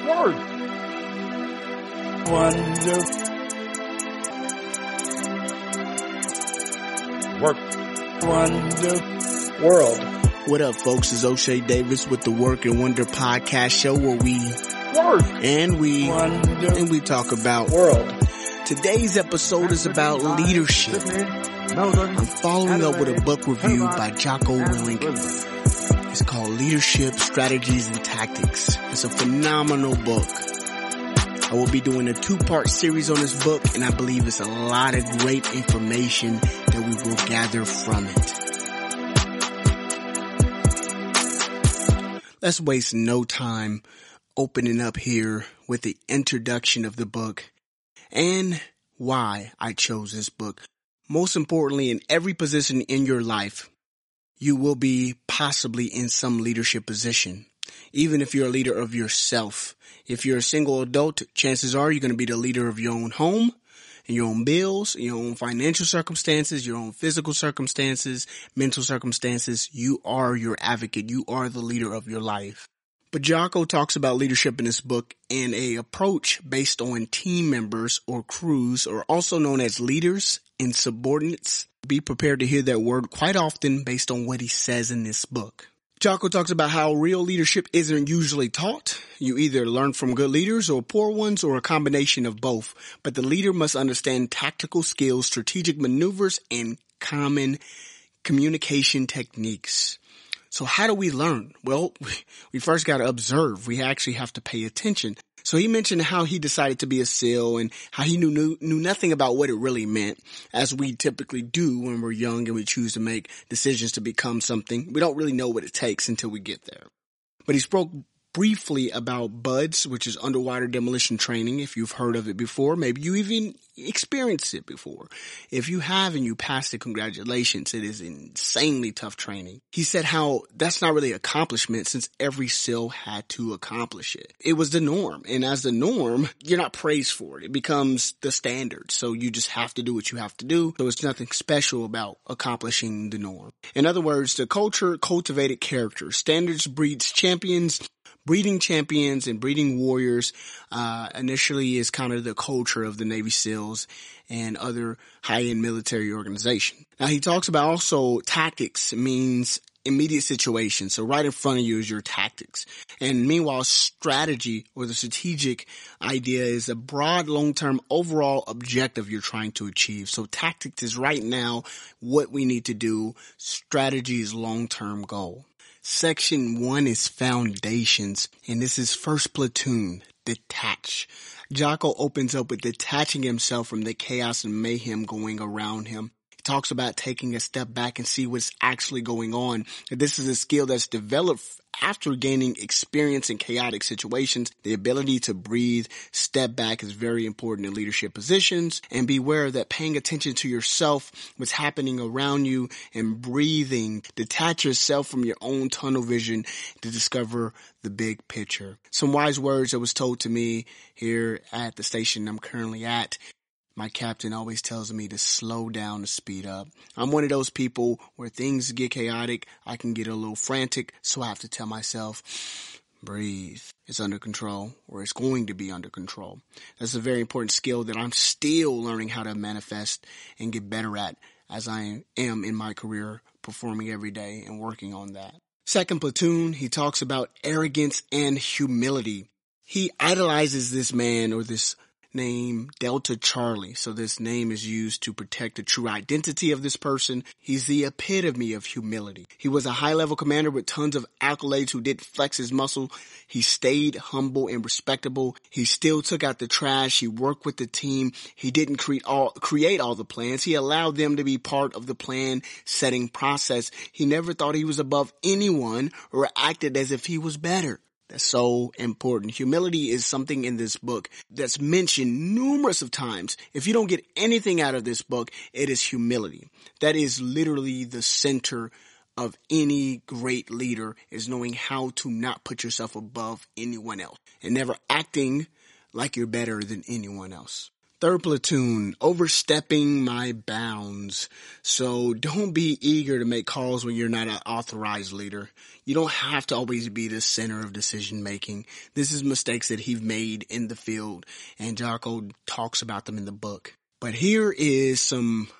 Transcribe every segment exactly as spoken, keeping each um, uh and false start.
Word. Wonder. Work. Wonder. World. What up, folks? It's O'Shea Davis with the Work and Wonder podcast show where we Work. and we Wonder. and we talk about World. Today's episode is about leadership. I'm following up with a book review by Jocko Willink. It's called Leadership, Strategies, and Tactics. It's a phenomenal book. I will be doing a two-part series on this book, and I believe it's a lot of great information that we will gather from it. Let's waste no time opening up here with the introduction of the book and why I chose this book. Most importantly, in every position in your life, you will be possibly in some leadership position. Even if you're a leader of yourself. If you're a single adult, chances are you're going to be the leader of your own home and your own bills, your own financial circumstances, your own physical circumstances, mental circumstances. You are your advocate. You are the leader of your life. But Jocko talks about leadership in this book and a approach based on team members or crews, or also known as leaders and subordinates. Be prepared to hear that word quite often based on what he says in this book. Jocko talks about how real leadership isn't usually taught. You either learn from good leaders or poor ones or a combination of both. But the leader must understand tactical skills, strategic maneuvers, and common communication techniques. So how do we learn? Well, we first got to observe. We actually have to pay attention. So he mentioned how he decided to be a SEAL and how he knew, knew knew nothing about what it really meant, as we typically do when we're young and we choose to make decisions to become something. We don't really know what it takes until we get there. But he spoke briefly about BUD/S, which is underwater demolition training. If you've heard of it before, maybe you even experienced it before. If you have and you passed it, congratulations. It is insanely tough training. He said how that's not really an accomplishment since every SEAL had to accomplish it. It was the norm. And as the norm, you're not praised for it. It becomes the standard. So you just have to do what you have to do. So it's nothing special about accomplishing the norm. In other words, the culture cultivated character. Standards breeds champions. Breeding champions and breeding warriors uh initially is kind of the culture of the Navy SEALs and other high-end military organizations. Now he talks about also tactics means immediate situations. So right in front of you is your tactics. And meanwhile, strategy or the strategic idea is a broad, long-term overall objective you're trying to achieve. So tactics is right now what we need to do. Strategy is long-term goal. Section one is foundations, and this is first platoon, detach. Jocko opens up with detaching himself from the chaos and mayhem going around him. He talks about taking a step back and see what's actually going on. This is a skill that's developed after gaining experience in chaotic situations. The ability to breathe, step back is very important in leadership positions, and beware that paying attention to yourself, what's happening around you, and breathing. Detach yourself from your own tunnel vision to discover the big picture. Some wise words that was told to me here at the station I'm currently at. My captain always tells me to slow down, to speed up. I'm one of those people where things get chaotic, I can get a little frantic, so I have to tell myself, breathe. It's under control, or it's going to be under control. That's a very important skill that I'm still learning how to manifest and get better at as I am in my career, performing every day and working on that. Second platoon, he talks about arrogance and humility. He idolizes this man or this name Delta Charlie. So this name is used to protect the true identity of this person. He's the epitome of humility. He was a high-level commander with tons of accolades who didn't flex his muscle. He stayed humble and respectable. He still took out the trash. He worked with the team. He didn't create all, create all the plans. He allowed them to be part of the plan setting process. He never thought he was above anyone or acted as if he was better. That's so important. Humility is something in this book that's mentioned numerous of times. If you don't get anything out of this book, it is humility. That is literally the center of any great leader, is knowing how to not put yourself above anyone else and never acting like you're better than anyone else. Third platoon, overstepping my bounds. So don't be eager to make calls when you're not an authorized leader. You don't have to always be the center of decision making. This is mistakes that he's made in the field, and Jocko talks about them in the book. But here is some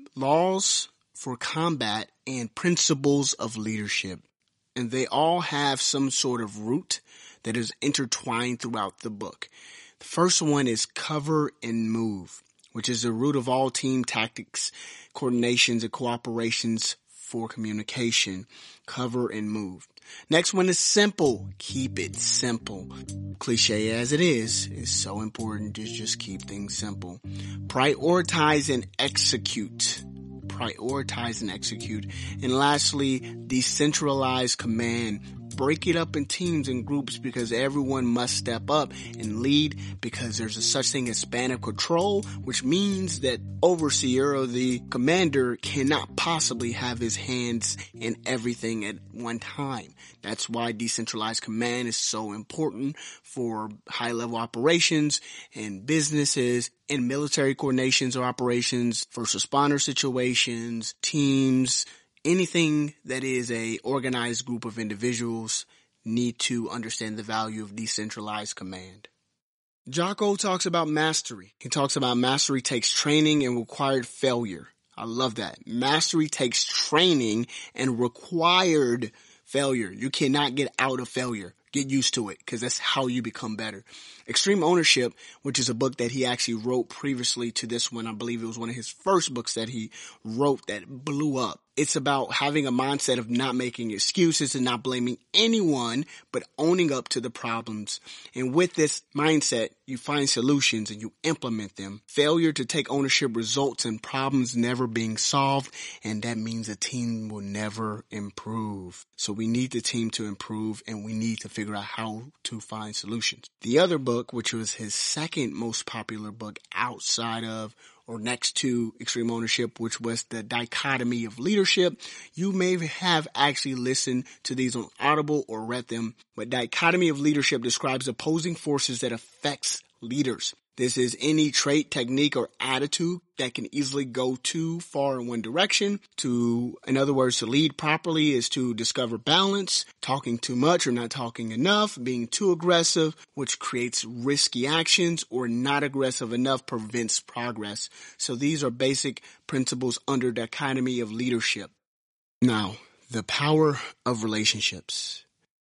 laws for combat and principles of leadership. And they all have some sort of root that is intertwined throughout the book. The first one is cover and move, which is the root of all team tactics, coordinations, and cooperations for communication. Cover and move. Next one is simple. Keep it simple. Cliche as it is, it's so important to just keep things simple. Prioritize and execute. Prioritize and execute. And lastly, decentralize command. Break it up in teams and groups because everyone must step up and lead, because there's a such thing as span of control, which means that overseer or the commander cannot possibly have his hands in everything at one time. That's why decentralized command is so important for high level operations and businesses and military coordinations or operations, first responder situations, teams. Anything that is a organized group of individuals need to understand the value of decentralized command. Jocko talks about mastery. He talks about mastery takes training and required failure. I love that. Mastery takes training and required failure. You cannot get out of failure. Get used to it, because that's how you become better. Extreme Ownership, which is a book that he actually wrote previously to this one. I believe it was one of his first books that he wrote that blew up. It's about having a mindset of not making excuses and not blaming anyone, but owning up to the problems. And with this mindset, you find solutions and you implement them. Failure to take ownership results in problems never being solved, and that means a team will never improve. So we need the team to improve, and we need to figure out how to find solutions. The other book, which was his second most popular book outside of or next to Extreme Ownership, which was The Dichotomy of Leadership. You may have actually listened to these on Audible or read them, but Dichotomy of Leadership describes opposing forces that affects leaders. This is any trait, technique, or attitude that can easily go too far in one direction. To, in other words, to lead properly is to discover balance, talking too much or not talking enough, being too aggressive, which creates risky actions, or not aggressive enough prevents progress. So these are basic principles under dichotomy of leadership. Now, the power of relationships.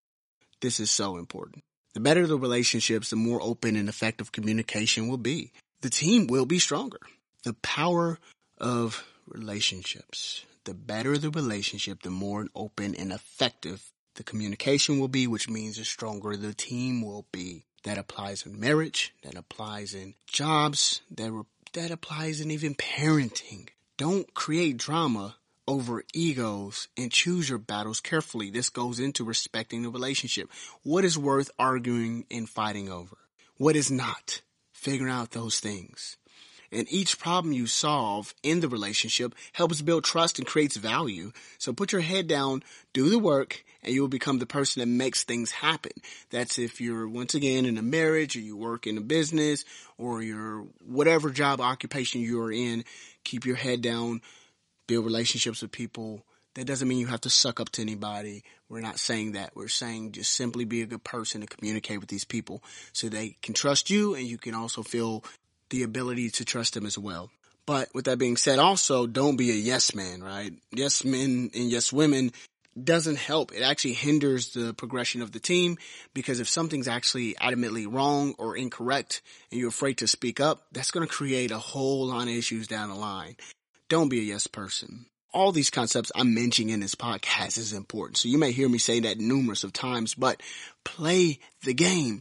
This is so important. The better the relationships, the more open and effective communication will be. The team will be stronger. The power of relationships. The better the relationship, the more open and effective the communication will be, which means the stronger the team will be. That applies in marriage. That applies in jobs. That, re- that applies in even parenting. Don't create drama over egos and choose your battles carefully. This goes into respecting the relationship. What is worth arguing and fighting over? What is not? Figuring out those things. And each problem you solve in the relationship helps build trust and creates value. So put your head down, do the work, and you will become the person that makes things happen. That's if you're, once again, in a marriage, or you work in a business, or you're whatever job occupation you're in. Keep your head down. Build relationships with people. That doesn't mean you have to suck up to anybody. We're not saying that. We're saying just simply be a good person and communicate with these people so they can trust you, and you can also feel the ability to trust them as well. But with that being said, also don't be a yes man, right? Yes men and yes women doesn't help. It actually hinders the progression of the team, because if something's actually adamantly wrong or incorrect and you're afraid to speak up, that's going to create a whole lot of issues down the line. Don't be a yes person. All these concepts I'm mentioning in this podcast is important. So you may hear me say that numerous of times, but play the game.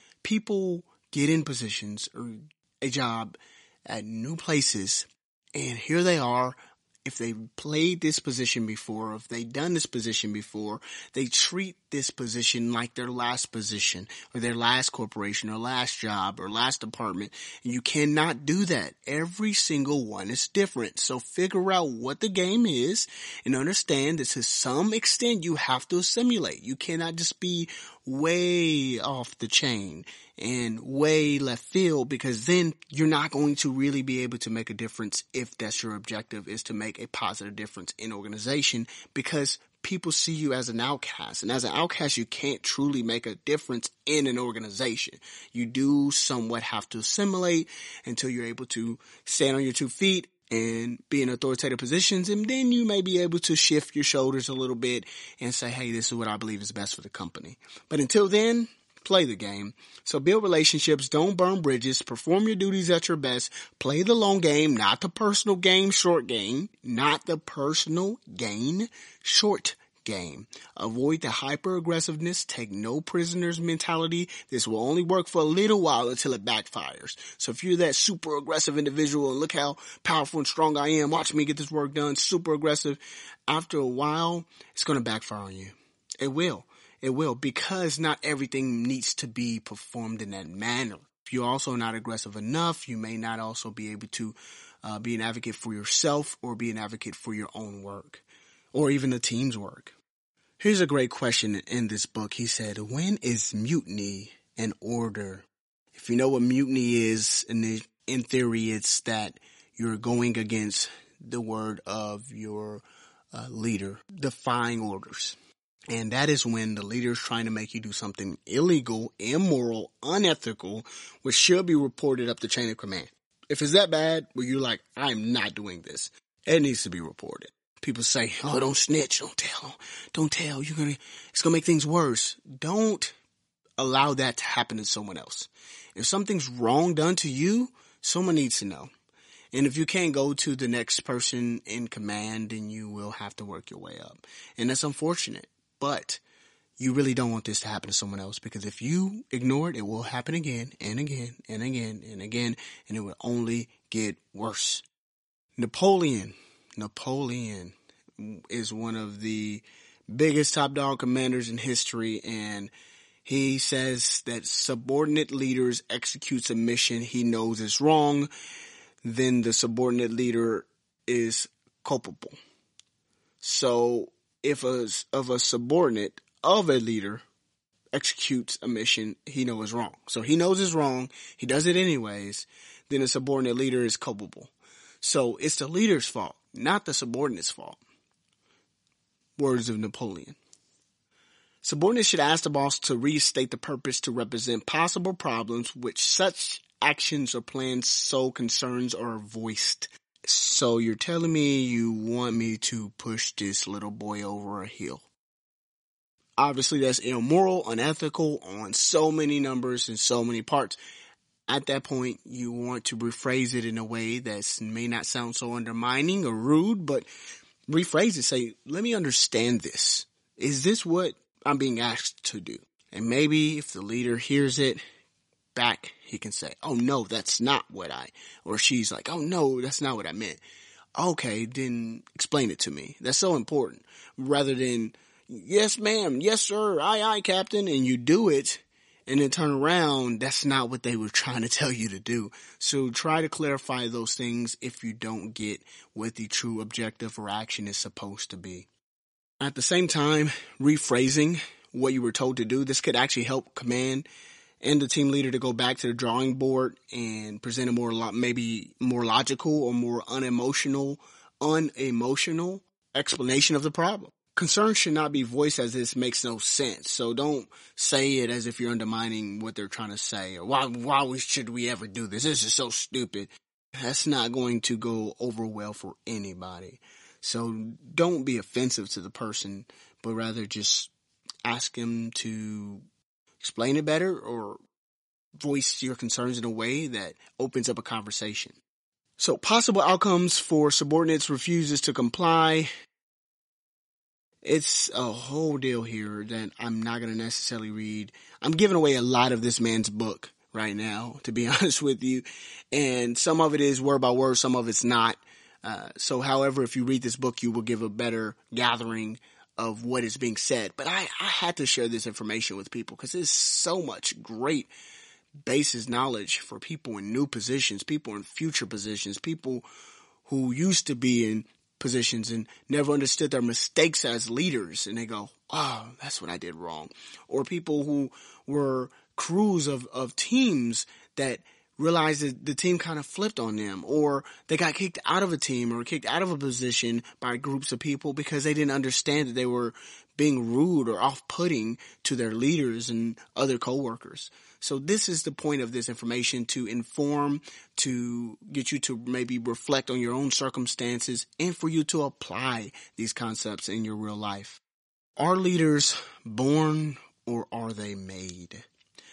People get in positions or a job at new places, and here they are. If they've played this position before, if they've done this position before, they treat this position like their last position or their last corporation or last job or last department. And you cannot do that. Every single one is different. So figure out what the game is and understand that to some extent you have to assimilate. You cannot just be way off the chain and way left field, because then you're not going to really be able to make a difference if that's your objective, is to make a positive difference in organization, because people see you as an outcast. And as an outcast, you can't truly make a difference in an organization. You do somewhat have to assimilate until you're able to stand on your two feet and be in authoritative positions, and then you may be able to shift your shoulders a little bit and say, hey, this is what I believe is best for the company. But until then, play the game. So build relationships, don't burn bridges, perform your duties at your best, play the long game, not the personal game, short game, not the personal gain, short game. Avoid the hyper aggressiveness, take no prisoners mentality. This will only work for a little while until it backfires. So if you're that super aggressive individual and look how powerful and strong I am, watch me get this work done, super aggressive, after a while, it's going to backfire on you. It will. It will, because not everything needs to be performed in that manner. If you're also not aggressive enough, you may not also be able to uh, be an advocate for yourself or be an advocate for your own work, or even the team's work. Here's a great question in this book. He said, when is mutiny an order? If you know what mutiny is, in, in theory, it's that you're going against the word of your uh, leader, defying orders. And that is when the leader is trying to make you do something illegal, immoral, unethical, which should be reported up the chain of command. If it's that bad, where you're like, I'm not doing this, it needs to be reported. People say, oh, don't snitch, don't tell, don't tell, you're gonna, it's gonna make things worse. Don't allow that to happen to someone else. If something's wrong done to you, someone needs to know. And if you can't go to the next person in command, then you will have to work your way up. And that's unfortunate, but you really don't want this to happen to someone else, because if you ignore it, it will happen again and again and again and again, and it will only get worse. Napoleon. Napoleon is one of the biggest top dog commanders in history, and he says that subordinate leaders executes a mission he knows is wrong, then the subordinate leader is culpable. So if a, of a subordinate of a leader executes a mission he knows is wrong, so he knows it's wrong, he does it anyways, then a subordinate leader is culpable. So it's the leader's fault, not the subordinate's fault. Words of Napoleon. Subordinates should ask the boss to restate the purpose to represent possible problems which such actions or plans so concerns are voiced. So you're telling me you want me to push this little boy over a hill. Obviously that's immoral, unethical on so many numbers and so many parts. At that point, you want to rephrase it in a way that may not sound so undermining or rude, but rephrase it. Say, let me understand this. Is this what I'm being asked to do? And maybe if the leader hears it back, he can say, oh no, that's not what I, or she's like, oh no, that's not what I meant. Okay, then explain it to me. That's so important. Rather than, yes ma'am, yes sir, aye aye captain, and you do it, and then turn around, that's not what they were trying to tell you to do. So try to clarify those things if you don't get what the true objective or action is supposed to be. At the same time, rephrasing what you were told to do, this could actually help command and the team leader to go back to the drawing board and present a more, maybe more logical or more unemotional, unemotional explanation of the problem. Concern should not be voiced as this makes no sense. So don't say it as if you're undermining what they're trying to say, or why, why we, should we ever do this? This is so stupid. That's not going to go over well for anybody. So don't be offensive to the person, but rather just ask them to explain it better or voice your concerns in a way that opens up a conversation. So possible outcomes for subordinates refuses to comply. It's a whole deal here that I'm not going to necessarily read. I'm giving away a lot of this man's book right now, to be honest with you. And some of it is word by word, some of it's not. Uh, so however, if you read this book, you will give a better gathering of what is being said. But I, I had to share this information with people because there's so much great basis knowledge for people in new positions, people in future positions, people who used to be in positions and never understood their mistakes as leaders. And they go, oh, that's what I did wrong. Or people who were crews of, of teams that realized that the team kind of flipped on them, or they got kicked out of a team or kicked out of a position by groups of people because they didn't understand that they were being rude or off-putting to their leaders and other coworkers. So this is the point of this information, to inform, to get you to maybe reflect on your own circumstances, and for you to apply these concepts in your real life. Are leaders born or are they made?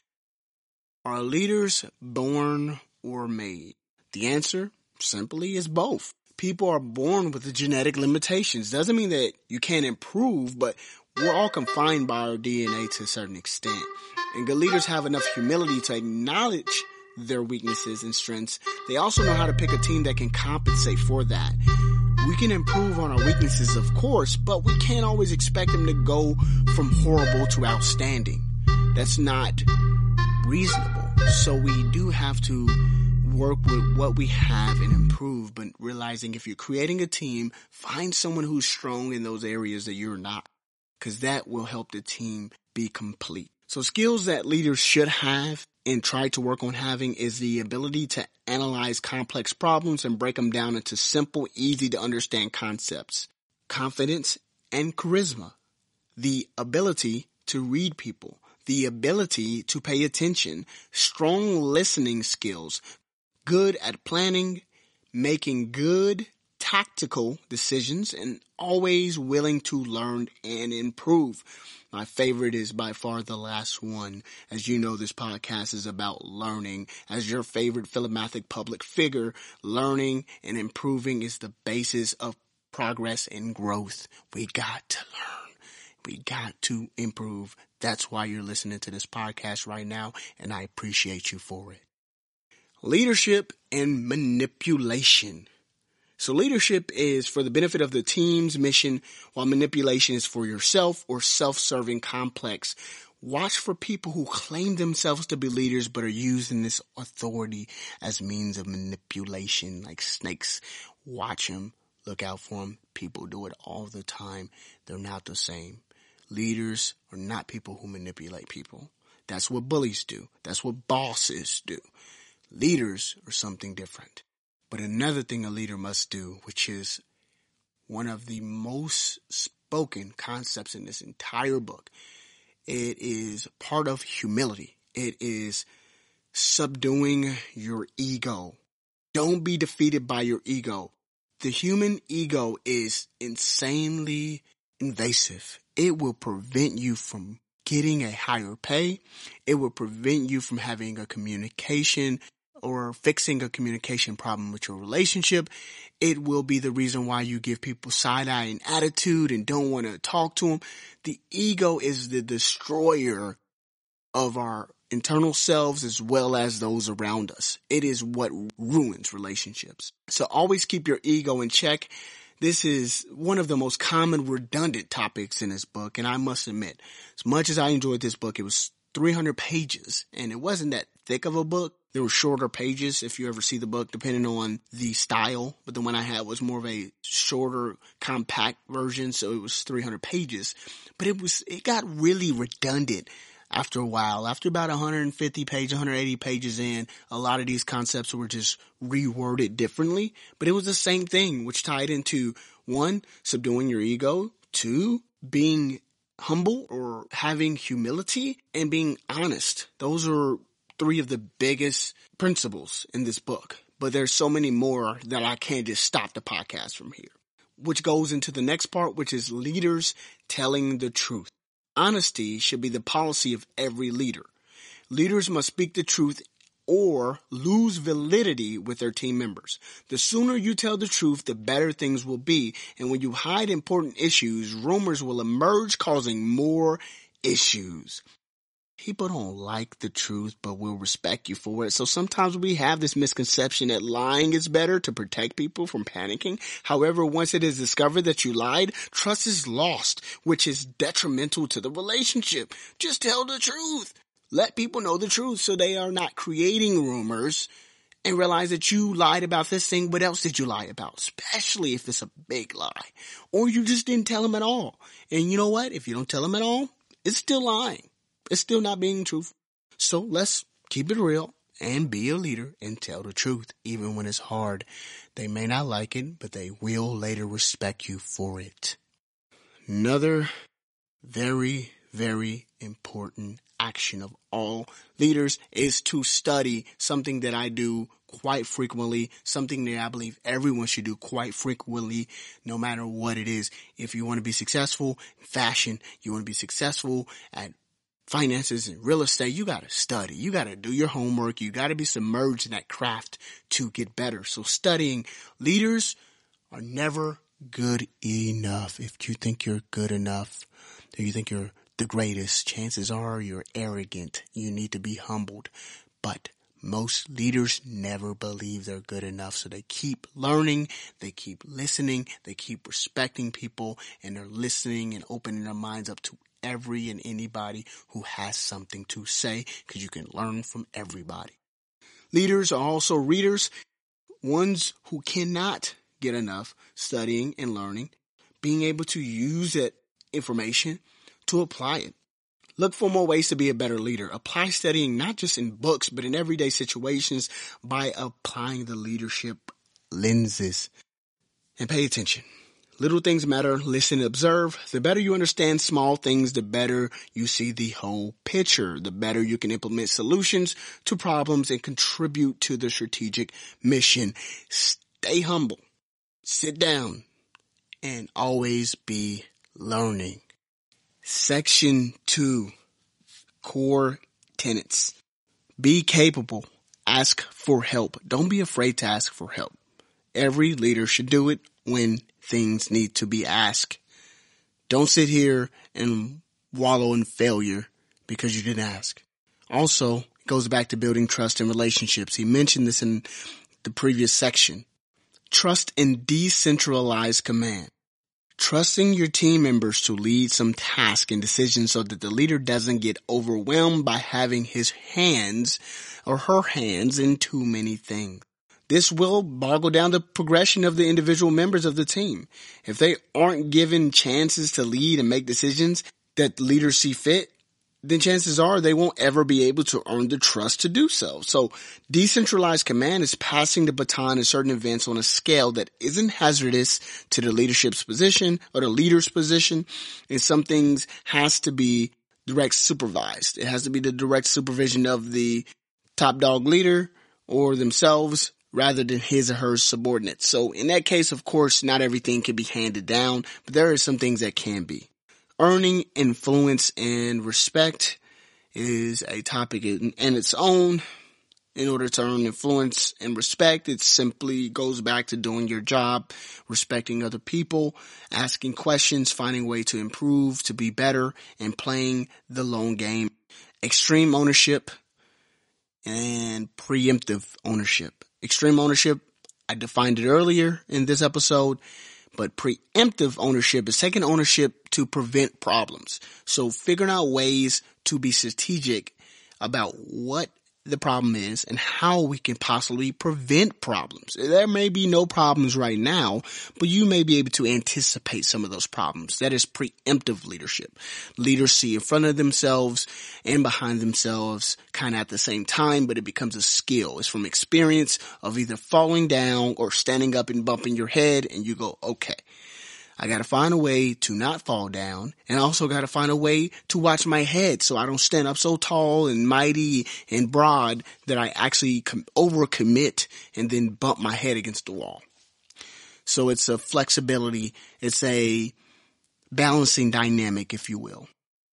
Are leaders born or made? The answer simply is both. People are born with the genetic limitations. Doesn't mean that you can't improve, but we're all confined by our D N A to a certain extent. And good leaders have enough humility to acknowledge their weaknesses and strengths. They also know how to pick a team that can compensate for that. We can improve on our weaknesses, of course, but we can't always expect them to go from horrible to outstanding. That's not reasonable. So we do have to work with what we have and improve, but realizing if you're creating a team, find someone who's strong in those areas that you're not, because that will help the team be complete. So skills that leaders should have and try to work on having is the ability to analyze complex problems and break them down into simple, easy to understand concepts. Confidence and charisma. The ability to read people. The ability to pay attention. Strong listening skills. Good at planning, making good tactical decisions, and always willing to learn and improve. My favorite is by far the last one. As you know, this podcast is about learning. As your favorite philanthropic public figure, learning and improving is the basis of progress and growth. We got to learn. We got to improve. That's why you're listening to this podcast right now, and I appreciate you for it. Leadership and manipulation. So leadership is for the benefit of the team's mission, while manipulation is for yourself or self-serving complex. Watch for people who claim themselves to be leaders but are using this authority as means of manipulation, like snakes. Watch them. Look out for them. People do it all the time. They're not the same. Leaders are not people who manipulate people. That's what bullies do. That's what bosses do. Leaders are something different. But another thing a leader must do, which is one of the most spoken concepts in this entire book, it is part of humility. It is subduing your ego. Don't be defeated by your ego. The human ego is insanely invasive. It will prevent you from getting a higher pay. It will prevent you from having a communication or fixing a communication problem with your relationship. It will be the reason why you give people side-eye and attitude and don't want to talk to them. The ego is the destroyer of our internal selves as well as those around us. It is what ruins relationships. So always keep your ego in check. This is one of the most common redundant topics in this book, and I must admit, as much as I enjoyed this book, it was three hundred pages, and it wasn't that thick of a book. There were shorter pages if you ever see the book, depending on the style, but the one I had was more of a shorter, compact version, so it was three hundred pages. But it was, it got really redundant after a while. After about one hundred fifty pages, one hundred eighty pages in, a lot of these concepts were just reworded differently, but it was the same thing, which tied into, one, subduing your ego, two, being humble or having humility, and being honest. Those are three of the biggest principles in this book, but there's so many more that I can't just stop the podcast from here, which goes into the next part, which is leaders telling the truth. Honesty should be the policy of every leader. Leaders must speak the truth or lose validity with their team members. The sooner you tell the truth, the better things will be. And when you hide important issues, rumors will emerge, causing more issues. People don't like the truth, but will respect you for it. So sometimes we have this misconception that lying is better to protect people from panicking. However, once it is discovered that you lied, trust is lost, which is detrimental to the relationship. Just tell the truth. Let people know the truth so they are not creating rumors and realize that you lied about this thing. What else did you lie about? Especially if it's a big lie, or you just didn't tell them at all. And you know what? If you don't tell them at all, it's still lying. It's still not being truthful. So let's keep it real and be a leader and tell the truth, even when it's hard. They may not like it, but they will later respect you for it. Another very, very important action of all leaders is to study, something that I do quite frequently, something that I believe everyone should do quite frequently, no matter what it is. If you want to be successful in fashion, you want to be successful at finances and real estate, you got to study. You got to do your homework. You got to be submerged in that craft to get better. So studying, leaders are never good enough. If you think you're good enough, if you think you're the greatest, chances are you're arrogant. You need to be humbled. But most leaders never believe they're good enough. So they keep learning, they keep listening, they keep respecting people, and they're listening and opening their minds up to every and anybody who has something to say, because you can learn from everybody. Leaders are also readers, ones who cannot get enough studying and learning, being able to use that information to apply it. Look for more ways to be a better leader. Apply studying not just in books, but in everyday situations by applying the leadership lenses. And pay attention. Little things matter. Listen, observe. The better you understand small things, the better you see the whole picture. The better you can implement solutions to problems and contribute to the strategic mission. Stay humble. Sit down. And always be learning. Section two. Core tenets. Be capable. Ask for help. Don't be afraid to ask for help. Every leader should do it when things need to be asked. Don't sit here and wallow in failure because you didn't ask. Also, it goes back to building trust in relationships. He mentioned this in the previous section. Trust in decentralized command. Trusting your team members to lead some task and decisions so that the leader doesn't get overwhelmed by having his hands or her hands in too many things. This will boggle down the progression of the individual members of the team. If they aren't given chances to lead and make decisions that leaders see fit, then chances are they won't ever be able to earn the trust to do so. So decentralized command is passing the baton in certain events on a scale that isn't hazardous to the leadership's position or the leader's position. And some things has to be direct supervised. It has to be the direct supervision of the top dog leader or themselves, rather than his or her subordinates. So in that case, of course, not everything can be handed down, but there are some things that can be. Earning influence and respect is a topic in, in its own. In order to earn influence and respect, it simply goes back to doing your job, respecting other people, asking questions, finding a way to improve, to be better, and playing the long game. Extreme ownership and preemptive ownership. Extreme ownership, I defined it earlier in this episode, but preemptive ownership is taking ownership to prevent problems. So figuring out ways to be strategic about what the problem is and how we can possibly prevent problems. There may be no problems right now, but you may be able to anticipate some of those problems. That is preemptive leadership. Leaders see in front of themselves and behind themselves kind of at the same time, but it becomes a skill. It's from experience of either falling down or standing up and bumping your head, and you go, okay, I got to find a way to not fall down, and I also got to find a way to watch my head so I don't stand up so tall and mighty and broad that I actually com- overcommit and then bump my head against the wall. So it's a flexibility. It's a balancing dynamic, if you will.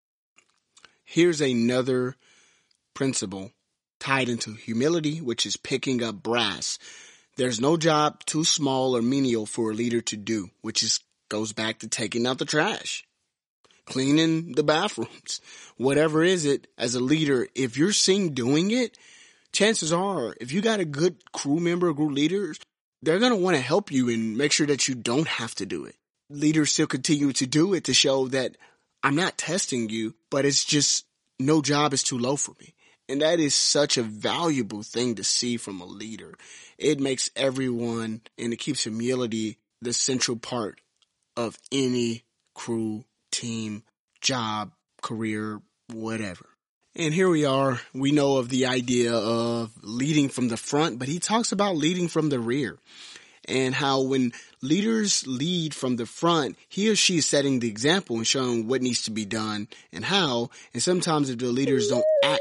Here's another principle tied into humility, which is picking up brass. There's no job too small or menial for a leader to do, which is goes back to taking out the trash, cleaning the bathrooms, whatever is it. As a leader, if you're seen doing it, chances are if you got a good crew member, group leaders, they're going to want to help you and make sure that you don't have to do it. Leaders still continue to do it to show that I'm not testing you, but it's just no job is too low for me. And that is such a valuable thing to see from a leader. It makes everyone, and it keeps humility the central part of any crew, team, job, career, whatever. And here we are. We know of the idea of leading from the front, but he talks about leading from the rear. And how when leaders lead from the front, he or she is setting the example and showing what needs to be done and how. And sometimes if the leaders don't act,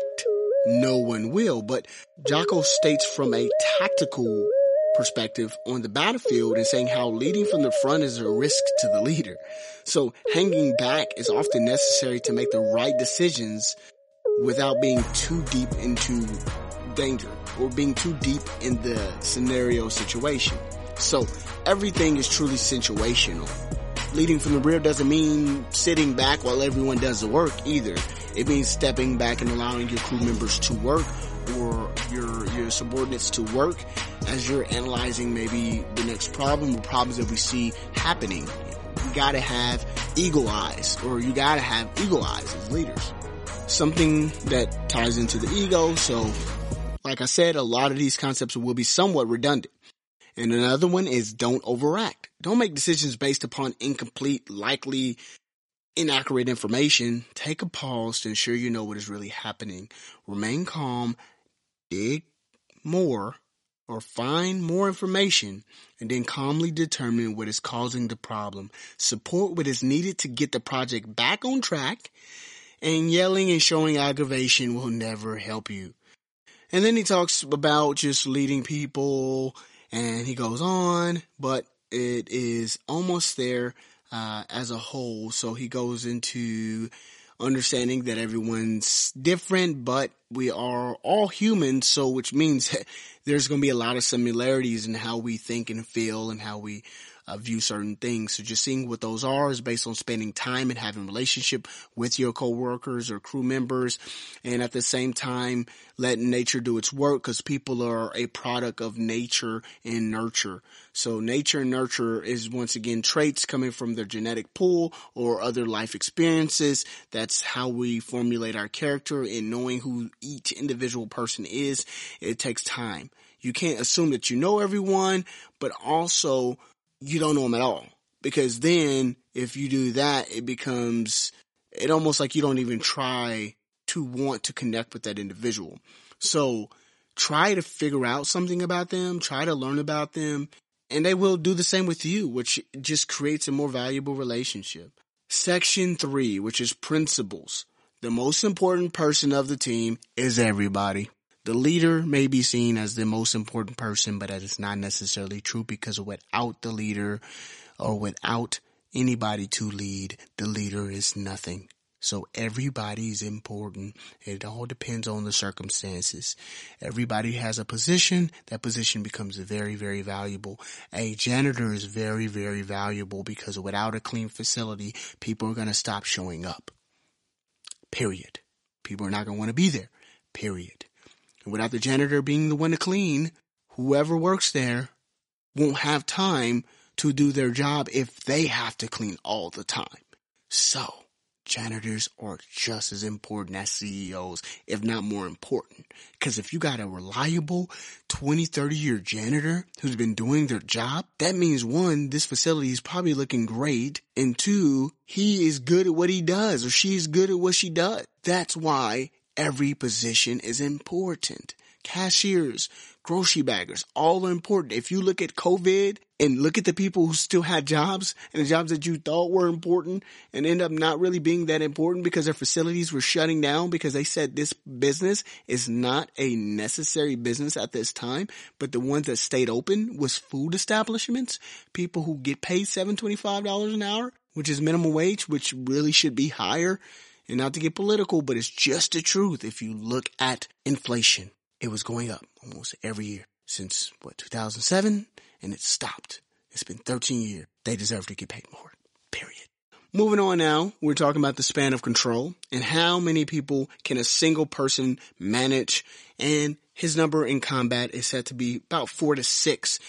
no one will. But Jocko states from a tactical perspective on the battlefield and saying how leading from the front is a risk to the leader. So hanging back is often necessary to make the right decisions without being too deep into danger or being too deep in the scenario situation. So everything is truly situational. Leading from the rear doesn't mean sitting back while everyone does the work either. It means stepping back and allowing your crew members to work or your your subordinates to work as you're analyzing maybe the next problem or problems that we see happening. You gotta have eagle eyes, or you gotta have eagle eyes as leaders. Something that ties into the ego. So, like I said, a lot of these concepts will be somewhat redundant. And another one is don't overact. Don't make decisions based upon incomplete, likely, inaccurate information. Take a pause to ensure you know what is really happening. Remain calm, dig more, or find more information, and then calmly determine what is causing the problem. Support what is needed to get the project back on track, and yelling and showing aggravation will never help you. And then he talks about just leading people, and he goes on, but it is almost there uh, as a whole. So he goes into understanding that everyone's different, but we are all humans. So which means that there's going to be a lot of similarities in how we think and feel and how we uh, view certain things. So just seeing what those are is based on spending time and having a relationship with your coworkers or crew members. And at the same time, letting nature do its work, because people are a product of nature and nurture. So nature and nurture is once again traits coming from their genetic pool or other life experiences. That's how we formulate our character, and knowing who each individual person is. It takes time. You can't assume that you know everyone, but also you don't know them at all. Because then if you do that, it becomes, it almost like you don't even try to want to connect with that individual. So try to figure out something about them, try to learn about them, and they will do the same with you, which just creates a more valuable relationship. Section three, which is principles. The most important person of the team is everybody. The leader may be seen as the most important person, but that is not necessarily true, because without the leader or without anybody to lead, the leader is nothing. So everybody is important. It all depends on the circumstances. Everybody has a position. That position becomes very, very valuable. A janitor is very, very valuable, because without a clean facility, people are going to stop showing up. Period. People are not going to want to be there. Period. And without the janitor being the one to clean, whoever works there won't have time to do their job if they have to clean all the time. So janitors are just as important as C E Os, if not more important. Because if you got a reliable twenty, thirty year janitor who's been doing their job, that means one, this facility is probably looking great. And two, he is good at what he does, or she is good at what she does. That's why every position is important. Cashiers, grocery baggers, all are important. If you look at COVID and look at the people who still had jobs, and the jobs that you thought were important and end up not really being that important because their facilities were shutting down because they said this business is not a necessary business at this time, but the ones that stayed open was food establishments, people who get paid seven dollars and twenty-five cents an hour, which is minimum wage, which really should be higher. And not to get political, but it's just the truth. If you look at inflation, it was going up almost every year since, what, two thousand seven? And it stopped. It's been thirteen years. They deserve to get paid more. Period. Moving on now, we're talking about the span of control and how many people can a single person manage. And his number in combat is said to be about four to six.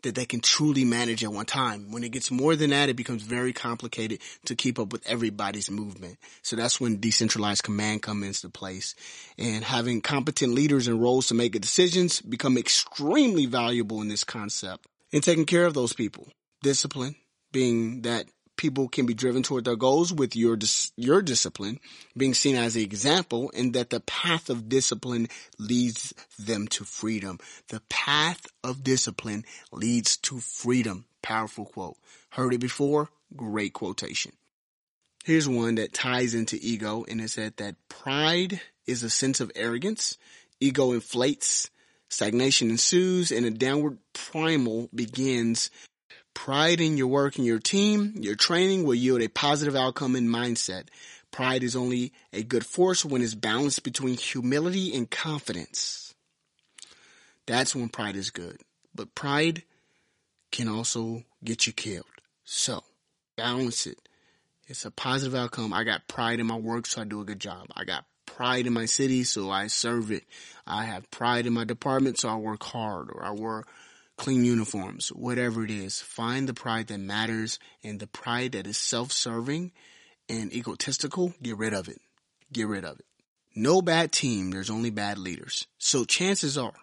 that they can truly manage at one time. When it gets more than that, it becomes very complicated to keep up with everybody's movement. So that's when decentralized command comes into place. And having competent leaders and roles to make decisions become extremely valuable in this concept. And taking care of those people. Discipline, being that people can be driven toward their goals with your dis- your discipline being seen as an example, and that the path of discipline leads them to freedom. The path of discipline leads to freedom. Powerful quote. Heard it before? Great quotation. Here's one that ties into ego, and it said that pride is a sense of arrogance. Ego inflates, stagnation ensues, and a downward primal begins. Pride in your work and your team, your training will yield a positive outcome and mindset. Pride is only a good force when it's balanced between humility and confidence. That's when pride is good. But pride can also get you killed. So, balance it. It's a positive outcome. I got pride in my work, so I do a good job. I got pride in my city, so I serve it. I have pride in my department, so I work hard, or I work clean uniforms, whatever it is. Find the pride that matters, and the pride that is self-serving and egotistical, get rid of it. Get rid of it. No bad team, there's only bad leaders. So chances are,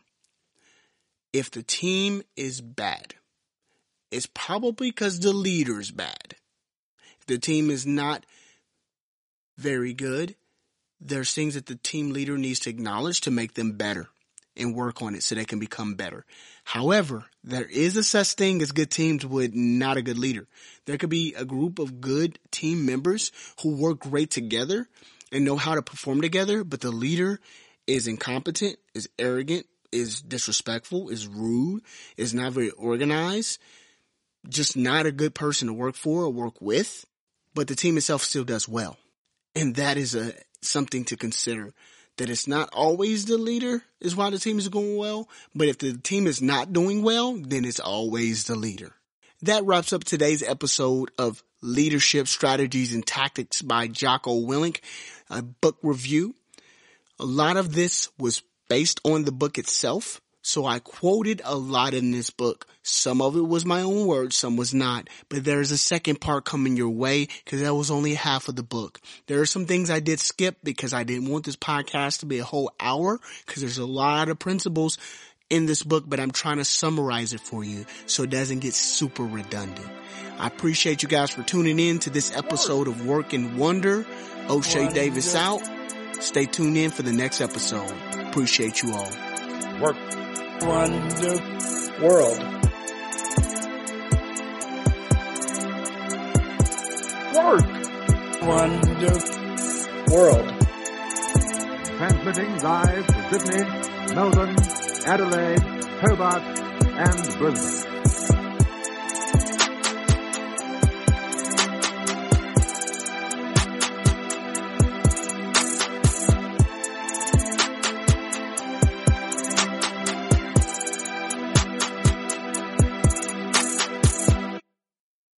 if the team is bad, it's probably because the leader's bad. If the team is not very good, there's things that the team leader needs to acknowledge to make them better and work on it so they can become better. However, there is a such thing as good teams with not a good leader. There could be a group of good team members who work great together and know how to perform together, but the leader is incompetent, is arrogant, is disrespectful, is rude, is not very organized, just not a good person to work for or work with, but the team itself still does well. And that is a something to consider. That it's not always the leader is why the team is going well, but if the team is not doing well, then it's always the leader. That wraps up today's episode of Leadership Strategies and Tactics by Jocko Willink, a book review. A lot of this was based on the book itself, so I quoted a lot in this book. Some of it was my own words, some was not. But there's a second part coming your way because that was only half of the book. There are some things I did skip because I didn't want this podcast to be a whole hour because there's a lot of principles in this book, but I'm trying to summarize it for you so it doesn't get super redundant. I appreciate you guys for tuning in to this episode of Work and Wonder. O'Shea Davis out. Stay tuned in for the next episode. Appreciate you all. Work. Wonder World. Work. Wonder World. Transmitting live to Sydney, Melbourne, Adelaide, Hobart, and Brisbane.